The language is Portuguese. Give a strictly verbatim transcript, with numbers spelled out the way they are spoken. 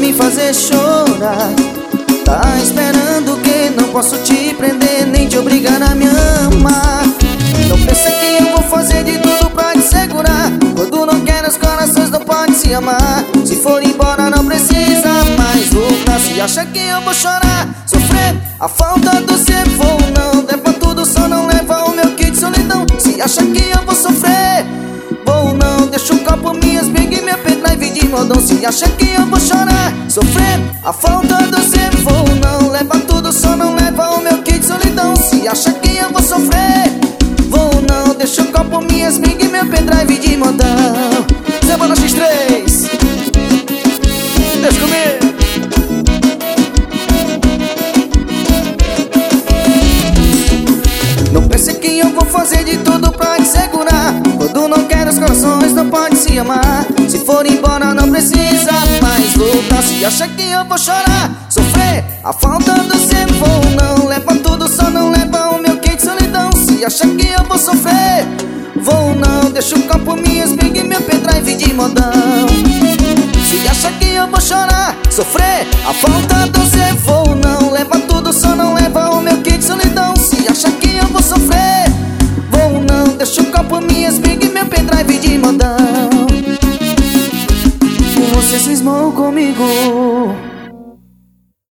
me fazer chorar. Tá esperando que não posso te prender, nem te obrigar a me amar. Não pensa que eu vou fazer de tudo pra te segurar. Quando não quer os corações não pode se amar. Se for embora não precisa mais voltar. Se acha que eu vou chorar, sofrer a falta do seu vou não. Leva tudo, só não leva o meu kit de solidão. Se acha que eu vou sofrer, vou não. Deixa o copo, minhas big e minha pendrive de modão. Se acha que eu vou chorar, sofrer a falta do seu vou não. Leva tudo, só não leva o meu kit de solidão. Se acha que eu vou sofrer, vou não. Deixa o copo, minhas big e meu pendrive de modão. Zé Bola X três, deixa comigo. Não pense que eu vou fazer de tudo pra te segurar. Quando não quer os corações não pode se amar. Se for embora não precisa mais voltar. Se acha que eu vou chorar, sofrer a falta do seu vou não. Leva tudo, só não leva o meu kit de solidão. Se acha que eu vou sofrer, vou não. Deixa o copo, minhas big e meu pendrive de modão. Se acha que eu vou chorar, sofrer a falta do seu vou não. Leva tudo, só não leva o meu kit de solidão. Se acha que eu vou sofrer, vou não. Deixa o copo, minhas big e meu pendrive de modão. Você cismou comigo.